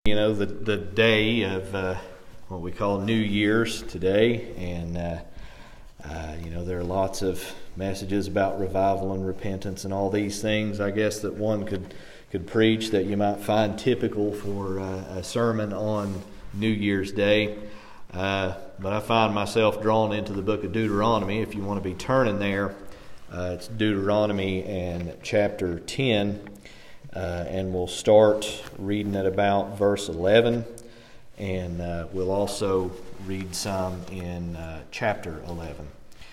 You know, the day of what we call New Year's today, and there are lots of messages about revival and repentance and all these things, I guess, that one could preach that you might find typical for a sermon on New Year's Day. But I find myself drawn into the book of Deuteronomy. If you want to be turning there, it's Deuteronomy and chapter 10. And we'll start reading at about verse 11, and we'll also read some in chapter 11.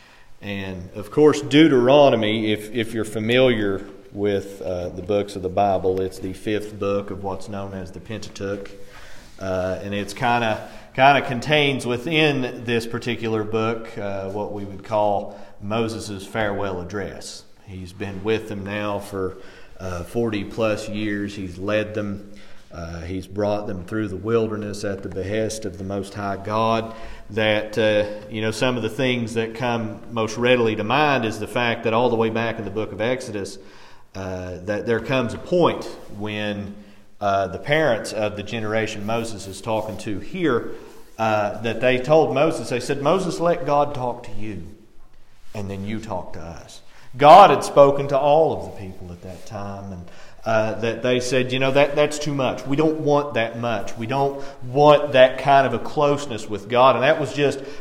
And of course, Deuteronomy, if you're familiar with the books of the Bible, it's the fifth book of what's known as the Pentateuch, and it's kind of contains within this particular book what we would call Moses' farewell address. He's been with them now for 40 plus years. He's led them. He's brought them through the wilderness at the behest of the Most High God. That, some of the things that come most readily to mind is the fact that all the way back in the book of Exodus, that there comes a point when the parents of the generation Moses is talking to here, that they told Moses, they said, "Moses, let God talk to you, and then you talk to us." God had spoken to all of the people at that time, and that they said, that's too much. We don't want that much. We don't want that kind of a closeness with God. And that was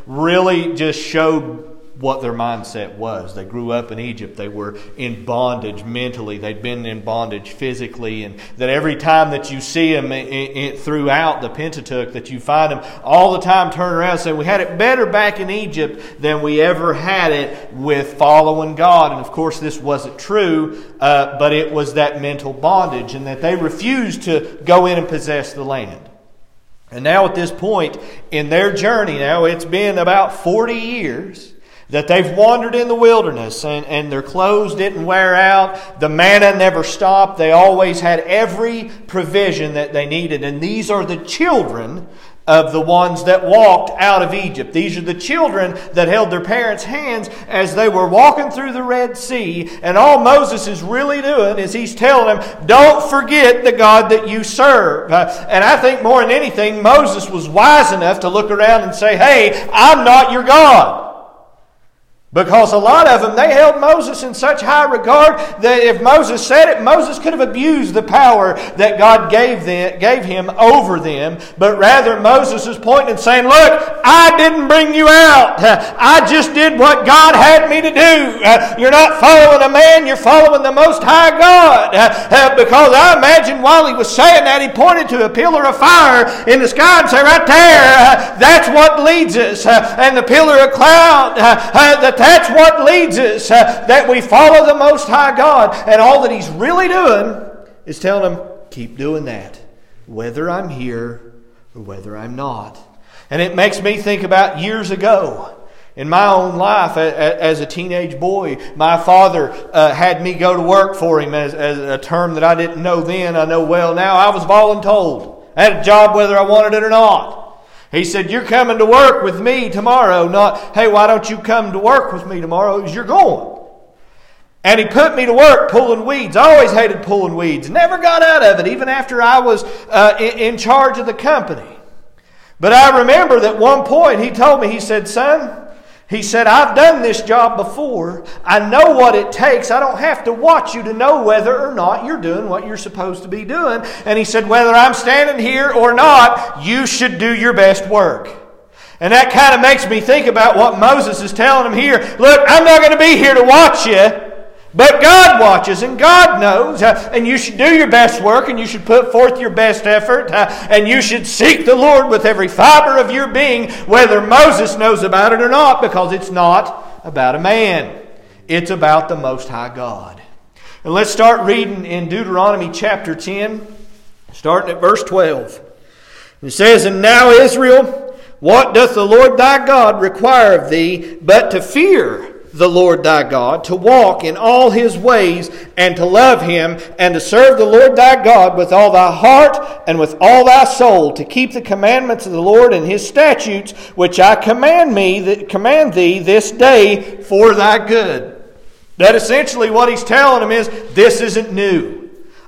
just showed what their mindset was. They grew up in Egypt. They were in bondage mentally. They'd been in bondage physically. And that every time that you see them throughout the Pentateuch, that you find them all the time turn around and say, "We had it better back in Egypt than we ever had it with following God." And of course this wasn't true, but it was that mental bondage, and that they refused to go in and possess the land. And now at this point in their journey, now it's been about 40 years that they've wandered in the wilderness, and their clothes didn't wear out. The manna never stopped. They always had every provision that they needed. And these are the children of the ones that walked out of Egypt. These are the children that held their parents' hands as they were walking through the Red Sea. And all Moses is really doing is he's telling them, don't forget the God that you serve. And I think more than anything, Moses was wise enough to look around and say, "Hey, I'm not your God." Because a lot of them, they held Moses in such high regard that if Moses said it, Moses could have abused the power that God gave him over them. But rather, Moses is pointing and saying, "Look, I didn't bring you out. I just did what God had me to do. You're not following a man, you're following the Most High God." Because I imagine while he was saying that, he pointed to a pillar of fire in the sky and said, "Right there, that's what leads us." And the pillar of cloud, that's what leads us, that we follow the Most High God. And all that he's really doing is telling them, keep doing that, whether I'm here or whether I'm not. And it makes me think about years ago. In my own life, as a teenage boy, my father had me go to work for him, as a term that I didn't know then, I know well now. I was voluntold. I had a job whether I wanted it or not. He said, "You're coming to work with me tomorrow," not, "Hey, why don't you come to work with me tomorrow?" It was, "You're going." And he put me to work pulling weeds. I always hated pulling weeds. Never got out of it, even after I was in charge of the company. But I remember that one point he told me, he said, "Son," he said, "I've done this job before. I know what it takes. I don't have to watch you to know whether or not you're doing what you're supposed to be doing." And he said, "Whether I'm standing here or not, you should do your best work." And that kind of makes me think about what Moses is telling him here. Look, I'm not going to be here to watch you, but God watches and God knows. And you should do your best work, and you should put forth your best effort. And you should seek the Lord with every fiber of your being, whether Moses knows about it or not, because it's not about a man. It's about the Most High God. And let's start reading in Deuteronomy chapter 10, starting at verse 12. It says, "And now, Israel, what doth the Lord thy God require of thee, but to fear the Lord thy God, to walk in all his ways, and to love him, and to serve the Lord thy God with all thy heart and with all thy soul, to keep the commandments of the Lord and his statutes, which I command thee this day for thy good." That essentially what he's telling them is, this isn't new.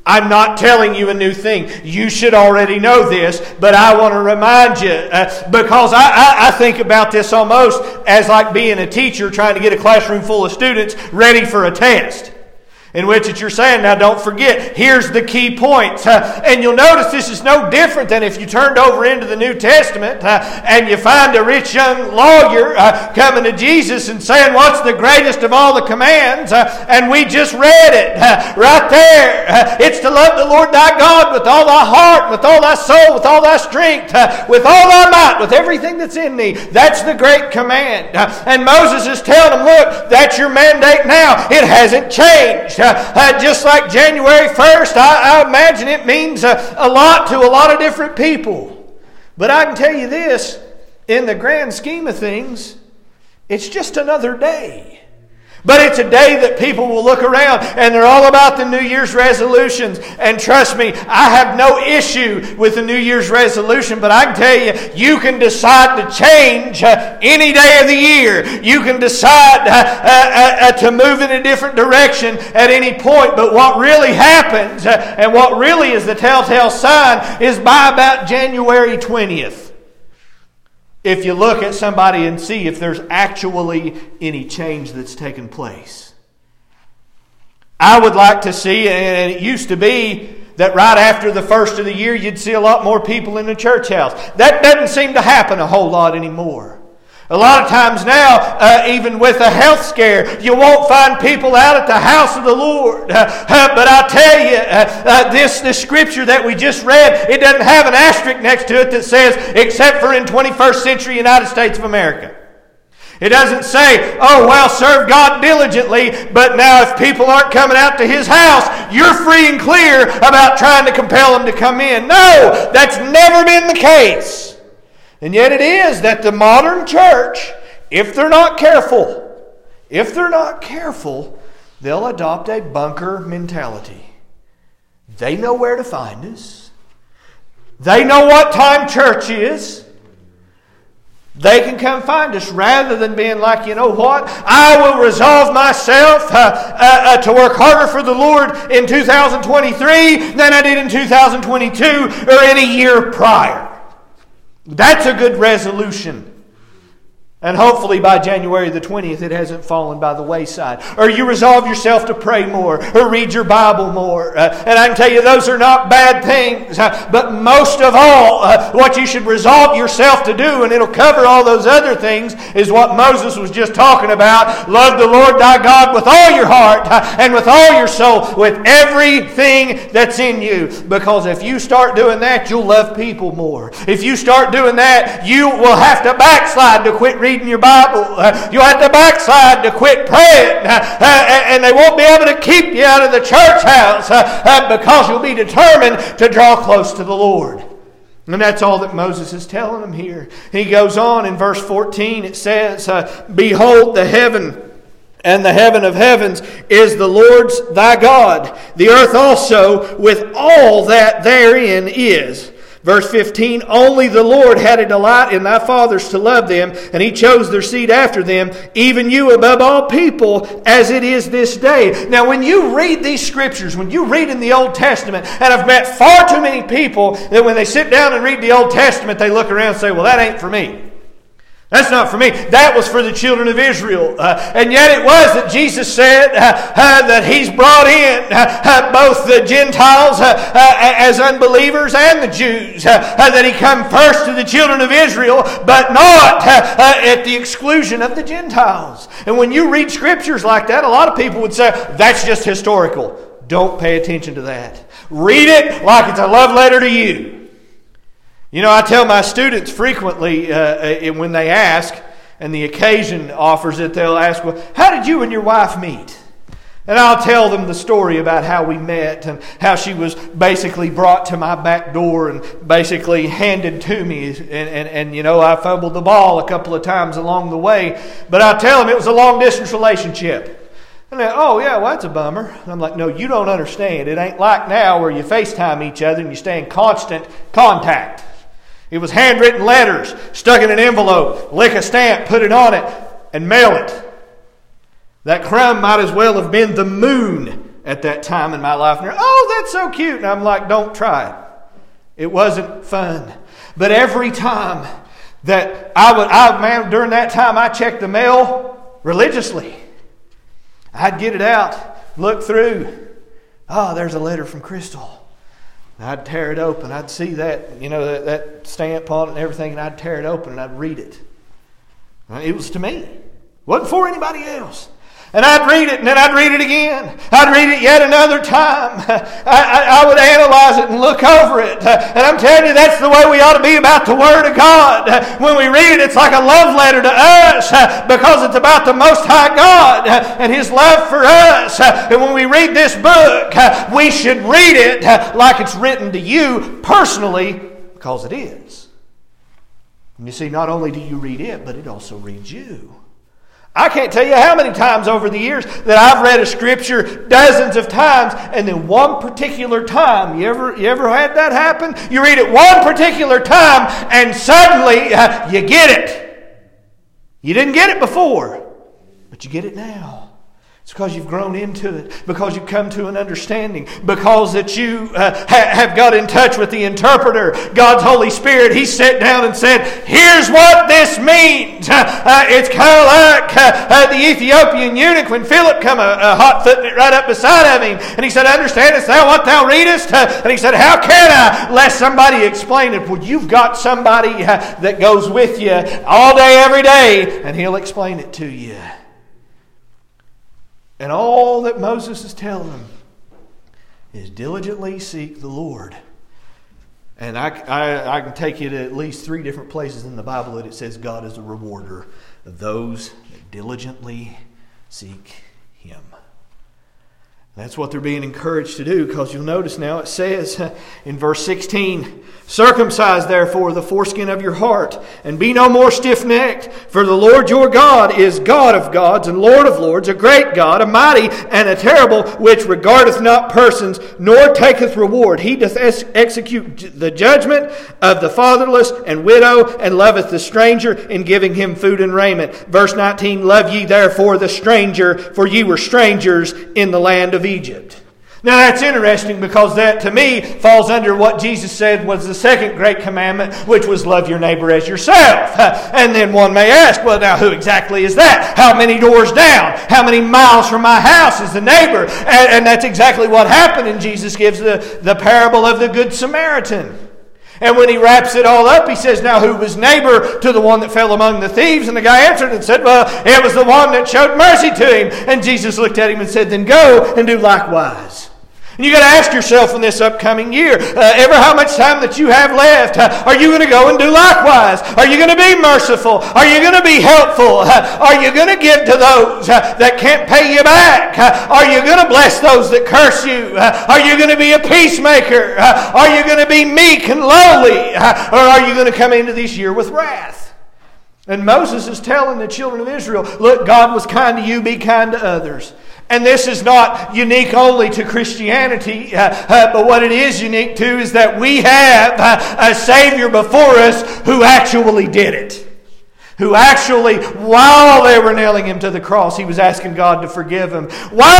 I'm not telling you a new thing. You should already know this, but I want to remind you because I think about this almost as like being a teacher trying to get a classroom full of students ready for a test. In which you're saying, now don't forget, here's the key points. And you'll notice this is no different than if you turned over into the New Testament and you find a rich young lawyer coming to Jesus and saying, what's the greatest of all the commands? And we just read it right there. It's to love the Lord thy God with all thy heart, with all thy soul, with all thy strength, with all thy might, with everything that's in thee. That's the great command. And Moses is telling them, look, that's your mandate now. It hasn't changed. Just like January 1st, I imagine it means a lot to a lot of different people. But I can tell you this, in the grand scheme of things, it's just another day. But it's a day that people will look around and they're all about the New Year's resolutions. And trust me, I have no issue with the New Year's resolution, but I can tell you, you can decide to change any day of the year. You can decide to move in a different direction at any point. But what really happens, and what really is the telltale sign, is by about January 20th. If you look at somebody and see if there's actually any change that's taken place. I would like to see, and it used to be that right after the first of the year you'd see a lot more people in the church house. That doesn't seem to happen a whole lot anymore. A lot of times now, even with a health scare, you won't find people out at the house of the Lord. But I tell you, this scripture that we just read, it doesn't have an asterisk next to it that says, except for in 21st century United States of America. It doesn't say, oh, well, serve God diligently, but now if people aren't coming out to His house, you're free and clear about trying to compel them to come in. No, that's never been the case. And yet it is that the modern church, if they're not careful, they'll adopt a bunker mentality. They know where to find us. They know what time church is. They can come find us rather than being like, you know what? I will resolve myself to work harder for the Lord in 2023 than I did in 2022 or any year prior. That's a good resolution. And hopefully by January the 20th it hasn't fallen by the wayside. Or you resolve yourself to pray more. Or read your Bible more. And I can tell you those are not bad things. But most of all, what you should resolve yourself to do, and it'll cover all those other things, is what Moses was just talking about. Love the Lord thy God with all your heart and with all your soul, with everything that's in you. Because if you start doing that, you'll love people more. If you start doing that, you will have to backslide to quit reading your Bible. You'll have to backslide to quit praying. And they won't be able to keep you out of the church house because you'll be determined to draw close to the Lord. And that's all that Moses is telling them here. He goes on in verse 14. It says, behold, the heaven and the heaven of heavens is the Lord's thy God. The earth also with all that therein is. Verse 15, only the Lord had a delight in thy fathers to love them, and He chose their seed after them, even you above all people, as it is this day. Now when you read these scriptures, when you read in the Old Testament, and I've met far too many people that when they sit down and read the Old Testament, they look around and say, well, that ain't for me. That's not for me. That was for the children of Israel. And yet it was that Jesus said that He's brought in both the Gentiles as unbelievers and the Jews. That He come first to the children of Israel, but not at the exclusion of the Gentiles. And when you read scriptures like that, a lot of people would say, that's just historical. Don't pay attention to that. Read it like it's a love letter to you. You know, I tell my students frequently when they ask, and the occasion offers it, they'll ask, well, how did you and your wife meet? And I'll tell them the story about how we met and how she was basically brought to my back door and basically handed to me. And you know, I fumbled the ball a couple of times along the way. But I tell them it was a long-distance relationship. And they're, oh, yeah, well, that's a bummer. And I'm like, no, you don't understand. It ain't like now where you FaceTime each other and you stay in constant contact. It was handwritten letters, stuck in an envelope, lick a stamp, put it on it, and mail it. That crumb might as well have been the moon at that time in my life. And oh, that's so cute. And I'm like, don't try it. It wasn't fun. But every time that during that time, I checked the mail religiously. I'd get it out, look through. Oh, there's a letter from Crystal. I'd tear it open. I'd see that, that stamp on it and everything, and I'd tear it open and I'd read it. It was to me. It wasn't for anybody else. And I'd read it, and then I'd read it again. I'd read it yet another time. I would analyze it and look over it. And I'm telling you, that's the way we ought to be about the Word of God. When we read it, it's like a love letter to us because it's about the Most High God and His love for us. And when we read this book, we should read it like it's written to you personally, because it is. And you see, not only do you read it, but it also reads you. I can't tell you how many times over the years that I've read a scripture dozens of times, and then one particular time, you ever had that happen? You read it one particular time, and suddenly you get it. You didn't get it before, but you get it now. It's because you've grown into it, because you've come to an understanding, because that you have got in touch with the interpreter, God's Holy Spirit. He sat down and said, here's what this means. It's kind of like the Ethiopian eunuch when Philip come a hot-footing it right up beside of him. And he said, understandest thou what thou readest? And he said, how can I? Let somebody explain it. Well, you've got somebody that goes with you all day, every day, and he'll explain it to you. And all that Moses is telling them is diligently seek the Lord. And I can take you to at least 3 different places in the Bible that it says God is a rewarder of those that diligently seek Him. That's what they're being encouraged to do, because you'll notice now it says in verse 16, circumcise therefore the foreskin of your heart, and be no more stiff-necked, for the Lord your God is God of gods and Lord of lords, a great God, a mighty and a terrible, which regardeth not persons, nor taketh reward. He doth execute the judgment of the fatherless and widow, and loveth the stranger, in giving him food and raiment. Verse 19, love ye therefore the stranger, for ye were strangers in the land of Egypt. Now that's interesting, because that to me falls under what Jesus said was the second great commandment, which was love your neighbor as yourself. And then one may ask, well, now who exactly is that? How many doors down? How many miles from my house is the neighbor? And that's exactly what happened, and Jesus gives the parable of the Good Samaritan. And when he wraps it all up, he says, now who was neighbor to the one that fell among the thieves? And the guy answered and said, well, it was the one that showed mercy to him. And Jesus looked at him and said, then go and do likewise. And you got to ask yourself in this upcoming year, ever how much time that you have left, are you going to go and do likewise? Are you going to be merciful? Are you going to be helpful? Are you going to give to those that can't pay you back? Are you going to bless those that curse you? Are you going to be a peacemaker? Are you going to be meek and lowly? Or are you going to come into this year with wrath? And Moses is telling the children of Israel, look, God was kind to you, be kind to others. And this is not unique only to Christianity, but what it is unique to is that we have a Savior before us who actually did it. Who actually, while they were nailing Him to the cross, He was asking God to forgive Him. While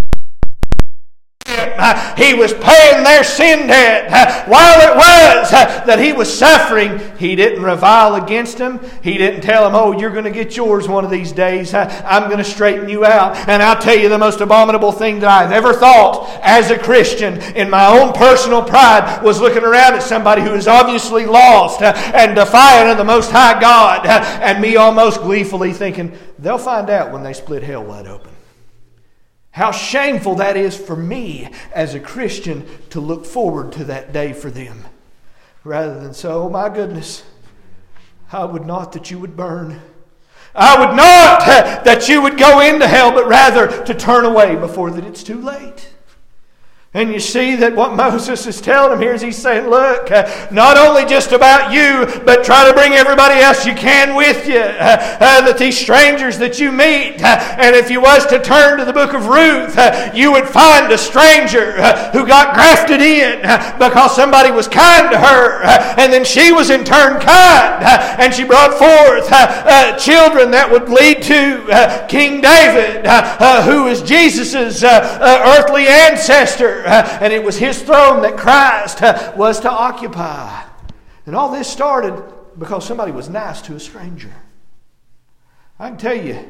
He was paying their sin debt, while it was that He was suffering, He didn't revile against them. He didn't tell them, oh, you're going to get yours one of these days. I'm going to straighten you out. And I'll tell you the most abominable thing that I've ever thought as a Christian in my own personal pride was looking around at somebody who is obviously lost and defiant of the Most High God, and me almost gleefully thinking, they'll find out when they split hell wide open. How shameful that is for me as a Christian to look forward to that day for them. Rather than say, oh my goodness, I would not that you would burn. I would not that you would go into hell, but rather to turn away before that it's too late. And you see that what Moses is telling him here is he's saying, look, not only just about you, but try to bring everybody else you can with you. That these strangers that you meet, and if you was to turn to the book of Ruth, you would find a stranger who got grafted in because somebody was kind to her. And then she was in turn kind. And she brought forth children that would lead to King David, who is Jesus' earthly ancestor. And it was his throne that Christ was to occupy. And all this started because somebody was nice to a stranger. I can tell you,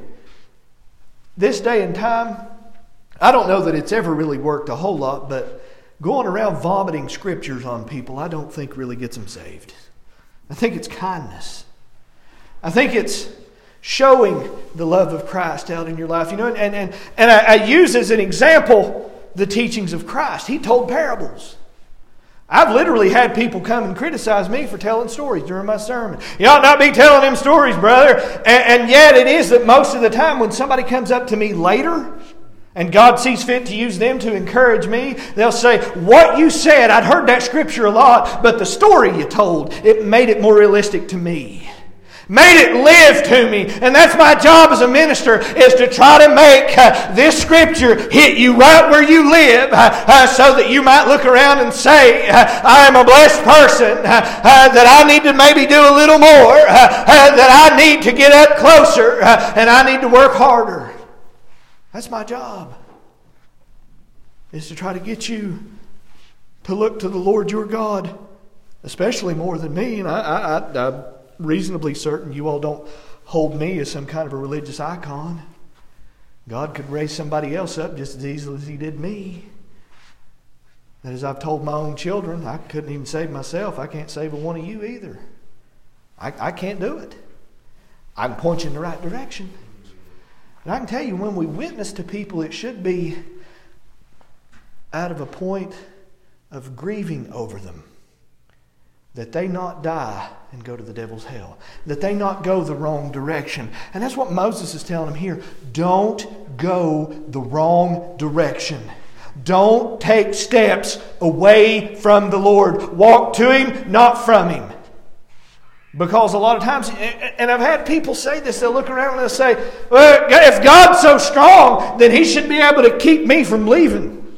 this day and time, I don't know that it's ever really worked a whole lot, but going around vomiting scriptures on people, I don't think really gets them saved. I think it's kindness. I think it's showing the love of Christ out in your life. You know, and I use as an example the teachings of Christ. He told parables. I've literally had people come and criticize me for telling stories during my sermon. You ought not be telling them stories, brother. And yet it is that most of the time when somebody comes up to me later and God sees fit to use them to encourage me, they'll say, what you said, I'd heard that scripture a lot, but the story you told, it made it more realistic to me. Made it live to me. And that's my job as a minister, is to try to make this scripture hit you right where you live, so that you might look around and say, I am a blessed person, that I need to maybe do a little more, that I need to get up closer, and I need to work harder. That's my job, is to try to get you to look to the Lord your God, especially more than me. And I'm reasonably certain you all don't hold me as some kind of a religious icon. God could raise somebody else up just as easily as He did me. And as I've told my own children, I couldn't even save myself. I can't save one of you either. I can't do it. I can point you in the right direction. And I can tell you, when we witness to people, it should be out of a point of grieving over them. That they not die and go to the devil's hell. That they not go the wrong direction. And that's what Moses is telling them here. Don't go the wrong direction. Don't take steps away from the Lord. Walk to Him, not from Him. Because a lot of times, and I've had people say this, they'll look around and they'll say, well, if God's so strong, then He should be able to keep me from leaving.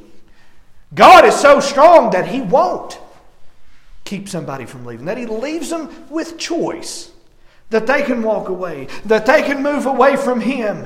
God is so strong that He won't keep somebody from leaving. That He leaves them with choice. That they can walk away. That they can move away from Him.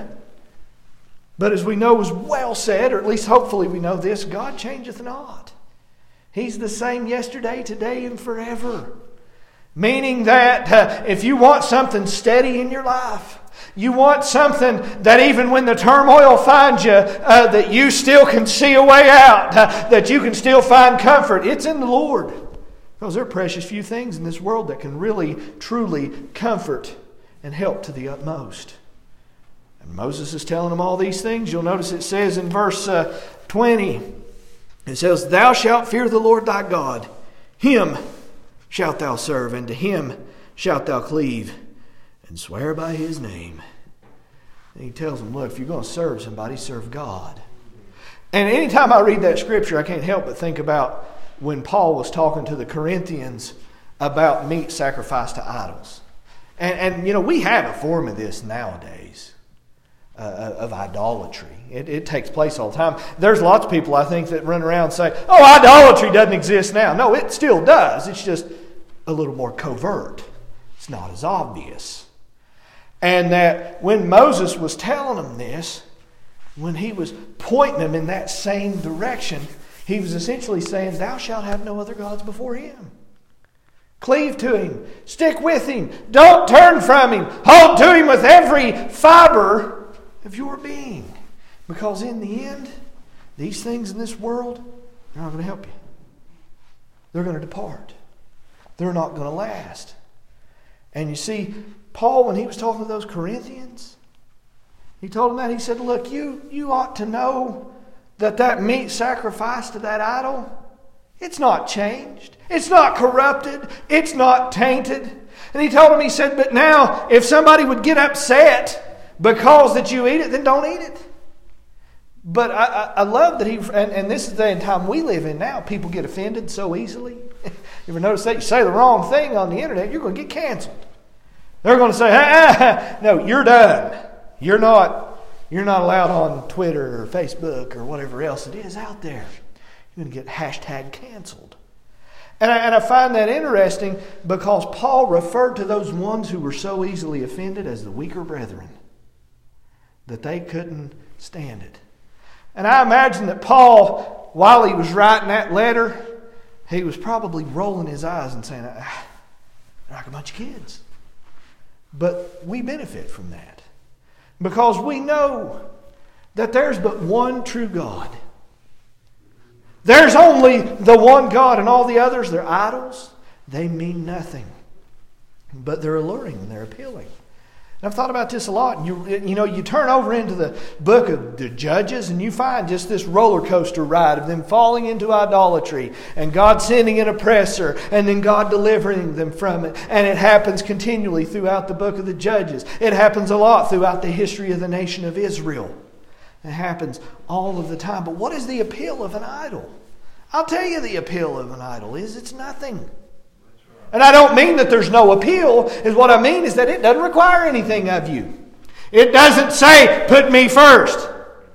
But as we know is well said, or at least hopefully we know this, God changeth not. He's the same yesterday, today, and forever. Meaning that if you want something steady in your life, you want something that even when the turmoil finds you, that you still can see a way out, that you can still find comfort, it's in the Lord. Because there are precious few things in this world that can really, truly comfort and help to the utmost. And Moses is telling them all these things. You'll notice it says in verse 20, it says, Thou shalt fear the Lord thy God. Him shalt thou serve, and to Him shalt thou cleave, and swear by His name. And he tells them, look, if you're going to serve somebody, serve God. And anytime I read that scripture, I can't help but think about when Paul was talking to the Corinthians about meat sacrificed to idols. And you know, we have a form of this nowadays, of idolatry. It takes place all the time. There's lots of people, I think, that run around and say, oh, idolatry doesn't exist now. No, it still does. It's just a little more covert. It's not as obvious. And that when Moses was telling them this, when he was pointing them in that same direction, he was essentially saying, Thou shalt have no other gods before Him. Cleave to Him. Stick with Him. Don't turn from Him. Hold to Him with every fiber of your being. Because in the end, these things in this world, they're not going to help you. They're going to depart. They're not going to last. And you see, Paul, when he was talking to those Corinthians, he told them that. He said, look, you ought to know that meat sacrificed to that idol, it's not changed. It's not corrupted. It's not tainted. And he told him, he said, but now, if somebody would get upset because that you eat it, then don't eat it. But I love that and this is the day and time we live in now. People get offended so easily. You ever notice that? You say the wrong thing on the internet, you're going to get canceled. They're going to say, no, you're done. You're not allowed on Twitter or Facebook or whatever else it is out there. You're going to get hashtag canceled. And I find that interesting because Paul referred to those ones who were so easily offended as the weaker brethren, that they couldn't stand it. And I imagine that Paul, while he was writing that letter, he was probably rolling his eyes and saying, they're like a bunch of kids. But we benefit from that because we know that there's but one true God. There's only the one God, and all the others, they're idols. They mean nothing. But they're alluring and they're appealing. And I've thought about this a lot. You turn over into the book of the Judges and you find just this roller coaster ride of them falling into idolatry and God sending an oppressor and then God delivering them from it. And it happens continually throughout the book of the Judges. It happens a lot throughout the history of the nation of Israel. It happens all of the time. But what is the appeal of an idol? I'll tell you the appeal of an idol is it's nothing. And I don't mean that there's no appeal. What I mean is that it doesn't require anything of you. It doesn't say, put me first.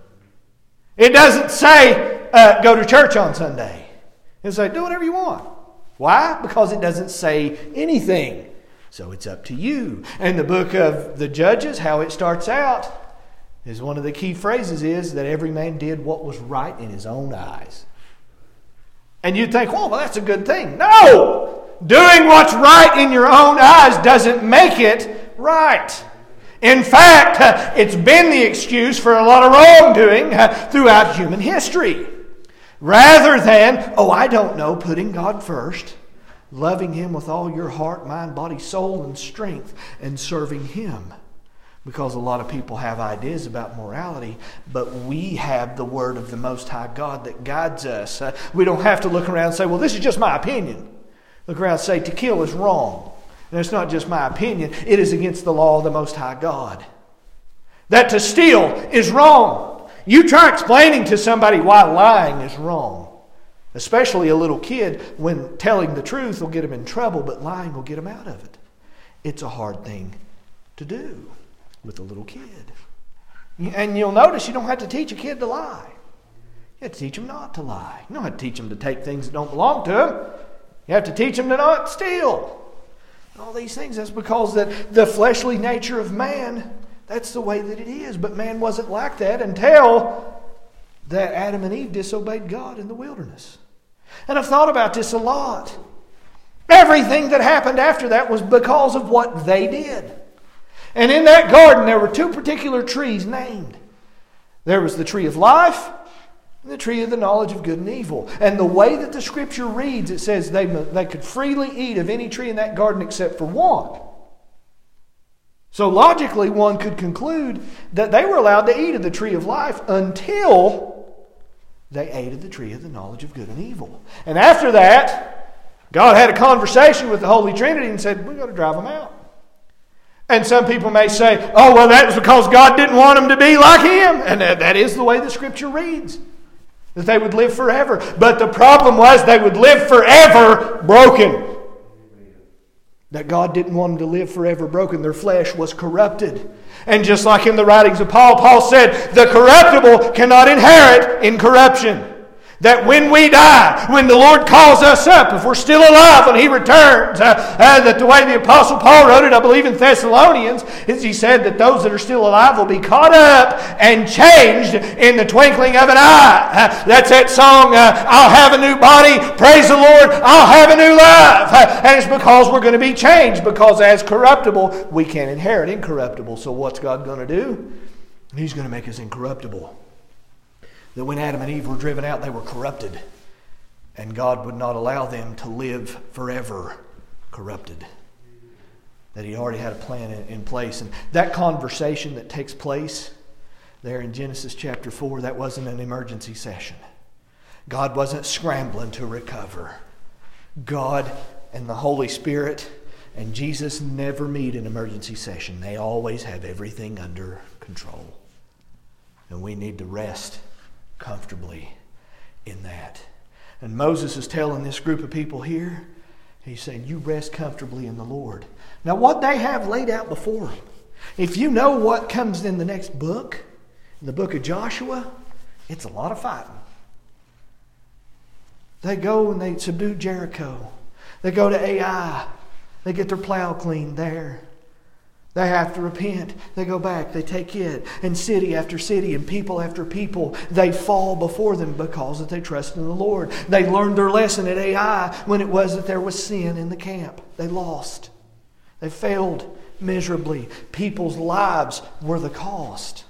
It doesn't say, go to church on Sunday. It says, do whatever you want. Why? Because it doesn't say anything. So it's up to you. And the book of the Judges, how it starts out, is one of the key phrases is that every man did what was right in his own eyes. And you'd think, well, that's a good thing. No! Doing what's right in your own eyes doesn't make it right. In fact, it's been the excuse for a lot of wrongdoing throughout human history. Rather than, putting God first, loving Him with all your heart, mind, body, soul, and strength, and serving Him. Because a lot of people have ideas about morality, but we have the Word of the Most High God that guides us. We don't have to look around and say, well, this is just my opinion. Look around and say, to kill is wrong. And it's not just my opinion. It is against the law of the Most High God. That to steal is wrong. You try explaining to somebody why lying is wrong. Especially a little kid, when telling the truth will get him in trouble, but lying will get him out of it. It's a hard thing to do with a little kid. And you'll notice you don't have to teach a kid to lie. You have to teach them not to lie. You don't have to teach them to take things that don't belong to them. You have to teach them to not steal. All these things, that's because that the fleshly nature of man, that's the way that it is. But man wasn't like that until that Adam and Eve disobeyed God in the wilderness. And I've thought about this a lot. Everything that happened after that was because of what they did. And in that garden there were two particular trees named. There was the tree of life and the tree of the knowledge of good and evil. And the way that the Scripture reads, it says they could freely eat of any tree in that garden except for one. So logically one could conclude that they were allowed to eat of the tree of life until they ate of the tree of the knowledge of good and evil. And after that, God had a conversation with the Holy Trinity and said, we're going to drive them out. And some people may say, oh, well, that was because God didn't want them to be like Him. And that is the way the Scripture reads. That they would live forever. But the problem was they would live forever broken. That God didn't want them to live forever broken. Their flesh was corrupted. And just like in the writings of Paul, Paul said, the corruptible cannot inherit incorruption. That when we die, when the Lord calls us up, if we're still alive when He returns, that the way the Apostle Paul wrote it, I believe in Thessalonians, is he said that those that are still alive will be caught up and changed in the twinkling of an eye. That's that song, I'll have a new body, praise the Lord, I'll have a new life. And it's because we're going to be changed, because as corruptible, we can't inherit incorruptible. So what's God going to do? He's going to make us incorruptible. That when Adam and Eve were driven out, they were corrupted. And God would not allow them to live forever corrupted. That He already had a plan in place. And that conversation that takes place there in Genesis chapter 4, that wasn't an emergency session. God wasn't scrambling to recover. God and the Holy Spirit and Jesus never meet an emergency session. They always have everything under control. And we need to rest comfortably in that. And Moses is telling this group of people here, he's saying, you rest comfortably in the Lord. Now what they have laid out before them, if you know what comes in the next book, in the book of Joshua, it's a lot of fighting. They go and they subdue Jericho. They go to Ai. They get their plow cleaned there. They have to repent. They go back. They take it. And city after city and people after people, they fall before them because that they trust in the Lord. They learned their lesson at Ai when it was that there was sin in the camp. They lost. They failed miserably. People's lives were the cost.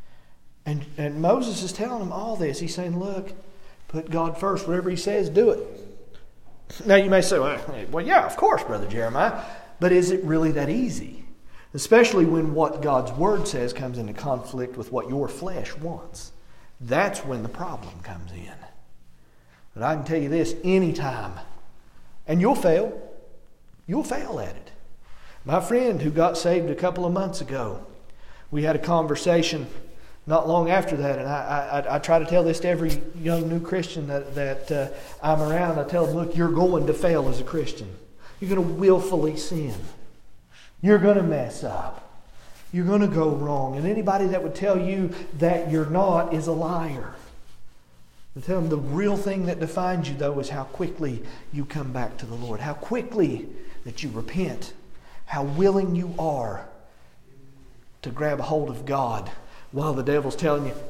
And Moses is telling them all this. He's saying, look, put God first. Whatever He says, do it. Now you may say, well, yeah, of course, Brother Jeremiah. But is it really that easy? Especially when what God's Word says comes into conflict with what your flesh wants. That's when the problem comes in. But I can tell you this, anytime, and you'll fail. You'll fail at it. My friend who got saved a couple of months ago, we had a conversation not long after that, and I try to tell this to every young new Christian that I'm around. I tell them, look, you're going to fail as a Christian. You're going to willfully sin. You're going to mess up. You're going to go wrong. And anybody that would tell you that you're not is a liar. I tell them the real thing that defines you, though, is how quickly you come back to the Lord. How quickly that you repent. How willing you are to grab a hold of God while the devil's telling you,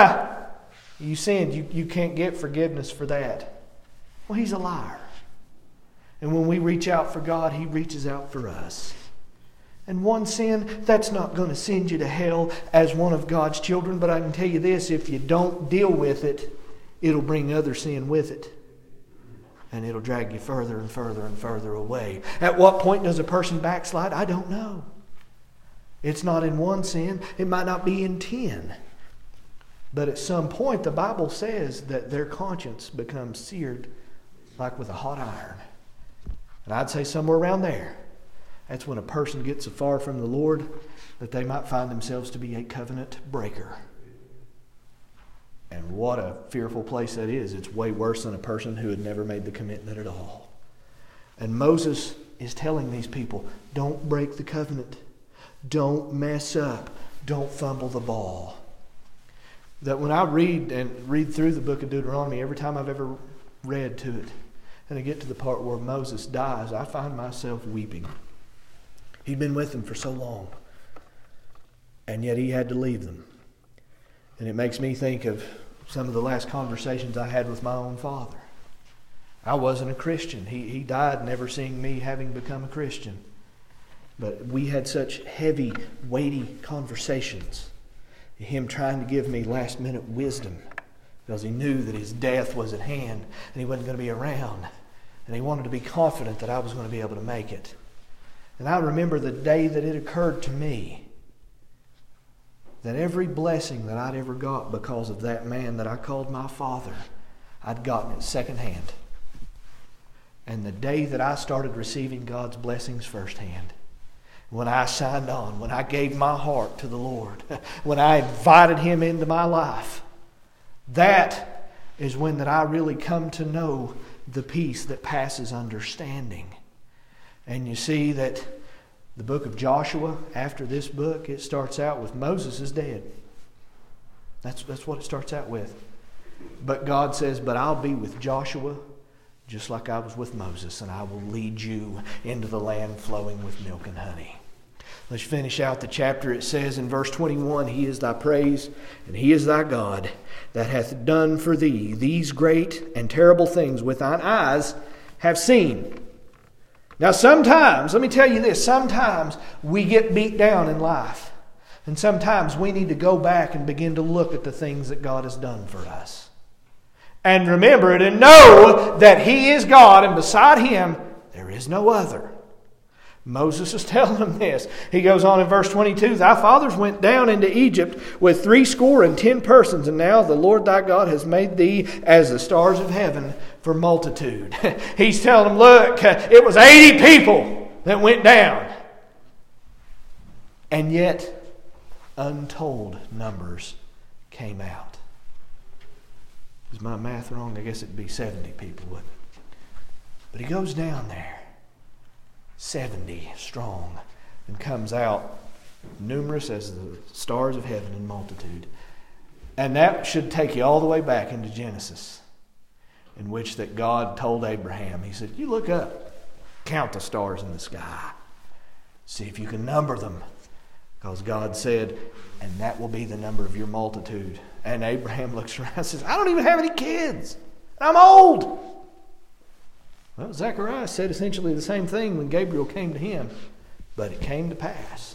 you sinned. You can't get forgiveness for that. Well, he's a liar. And when we reach out for God, He reaches out for us. And one sin, that's not going to send you to hell as one of God's children. But I can tell you this, if you don't deal with it, it'll bring other sin with it. And it'll drag you further and further and further away. At what point does a person backslide? I don't know. It's not in one sin. It might not be in 10. But at some point, the Bible says that their conscience becomes seared like with a hot iron. And I'd say somewhere around there. That's when a person gets so far from the Lord that they might find themselves to be a covenant breaker. And what a fearful place that is. It's way worse than a person who had never made the commitment at all. And Moses is telling these people, don't break the covenant. Don't mess up. Don't fumble the ball. That when I read through the book of Deuteronomy, every time I've ever read to it, and I get to the part where Moses dies, I find myself weeping. He'd been with them for so long, and yet he had to leave them. And it makes me think of some of the last conversations I had with my own father. I wasn't a Christian. He died never seeing me having become a Christian. But we had such heavy, weighty conversations. Him trying to give me last-minute wisdom because he knew that his death was at hand and he wasn't going to be around. And he wanted to be confident that I was going to be able to make it. And I remember the day that it occurred to me that every blessing that I'd ever got because of that man that I called my father, I'd gotten it secondhand. And the day that I started receiving God's blessings firsthand, when I signed on, when I gave my heart to the Lord, when I invited Him into my life, that is when that I really come to know the peace that passes understanding. And you see that the book of Joshua, after this book, it starts out with Moses is dead. That's what it starts out with. But God says, but I'll be with Joshua just like I was with Moses, and I will lead you into the land flowing with milk and honey. Let's finish out the chapter. It says in verse 21, He is thy praise, and He is thy God, that hath done for thee these great and terrible things which thine eyes have seen. Now sometimes, let me tell you this, sometimes we get beat down in life. And sometimes we need to go back and begin to look at the things that God has done for us. And remember it and know that He is God, and beside Him there is no other. Moses is telling them this. He goes on in verse 22, Thy fathers went down into Egypt with 70 persons, and now the Lord thy God has made thee as the stars of heaven for multitude. He's telling them, look, it was 80 people that went down. And yet, untold numbers came out. Is my math wrong? I guess it'd be 70 people, wouldn't it? But he goes down there, 70 strong, and comes out numerous as the stars of heaven in multitude. And that should take you all the way back into Genesis, in which that God told Abraham, he said, you look up, count the stars in the sky, see if you can number them. Because God said, and that will be the number of your multitude. And Abraham looks around and says, I don't even have any kids. I'm old. Well, Zechariah said essentially the same thing when Gabriel came to him. But it came to pass.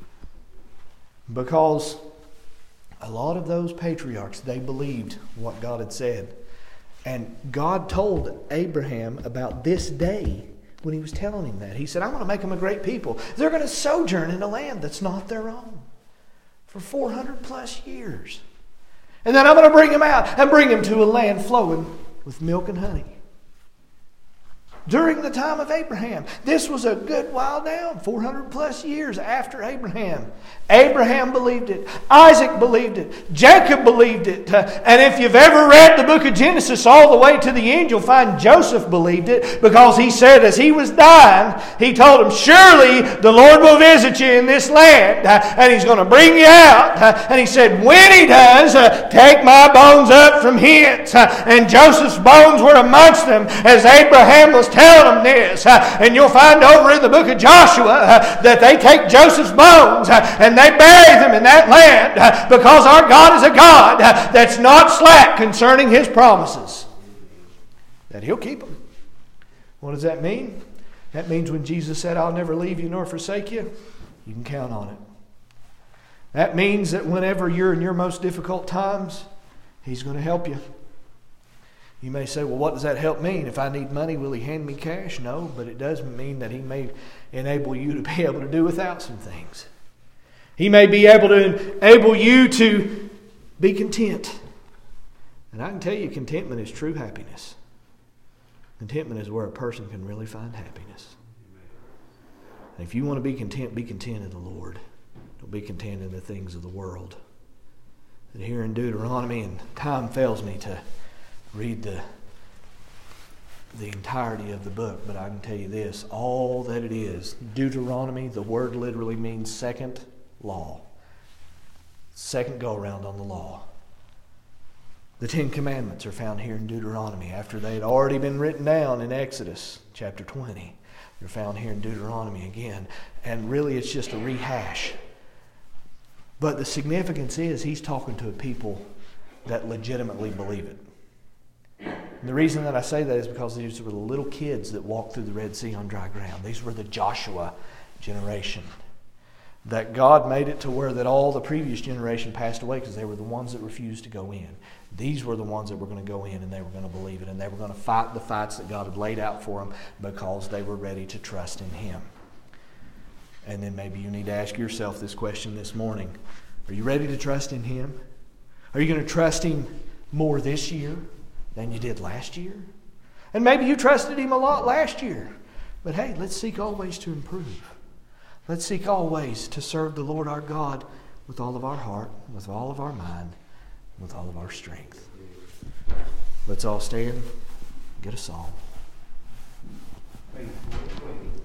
Because a lot of those patriarchs, they believed what God had said. And God told Abraham about this day when he was telling him that. He said, I'm going to make them a great people. They're going to sojourn in a land that's not their own for 400 plus years. And then I'm going to bring them out and bring them to a land flowing with milk and honey. During the time of Abraham. This was a good while down, 400 plus years after Abraham. Abraham believed it. Isaac believed it. Jacob believed it. And if you've ever read the book of Genesis all the way to the end, you'll find Joseph believed it, because he said as he was dying, he told him, surely the Lord will visit you in this land, and He's going to bring you out. And he said, when He does, take my bones up from hence. And Joseph's bones were amongst them as Abraham was telling them this. And you'll find over in the book of Joshua that they take Joseph's bones and they bury them in that land, because our God is a God that's not slack concerning His promises, that He'll keep them. What does that mean? That means when Jesus said, I'll never leave you nor forsake you, you can count on it. That means that whenever you're in your most difficult times, He's going to help you. You may say, well, what does that help mean? If I need money, will He hand me cash? No, but it does mean that He may enable you to be able to do without some things. He may be able to enable you to be content. And I can tell you, contentment is true happiness. Contentment is where a person can really find happiness. And if you want to be content in the Lord. Don't be content in the things of the world. And here in Deuteronomy, and time fails me to read the entirety of the book, but I can tell you this, all that it is. Deuteronomy, the word literally means second law. Second go around on the law. The 10 Commandments are found here in Deuteronomy after they had already been written down in Exodus chapter 20. They're found here in Deuteronomy again. And really it's just a rehash. But the significance is he's talking to a people that legitimately believe it. And the reason that I say that is because these were the little kids that walked through the Red Sea on dry ground. These were the Joshua generation. That God made it to where that all the previous generation passed away because they were the ones that refused to go in. These were the ones that were going to go in and they were going to believe it. And they were going to fight the fights that God had laid out for them because they were ready to trust in Him. And then maybe you need to ask yourself this question this morning. Are you ready to trust in Him? Are you going to trust Him more this year than you did last year? And maybe you trusted Him a lot last year. But hey, let's seek always to improve. Let's seek always to serve the Lord our God with all of our heart, with all of our mind, with all of our strength. Let's all stand, get a song.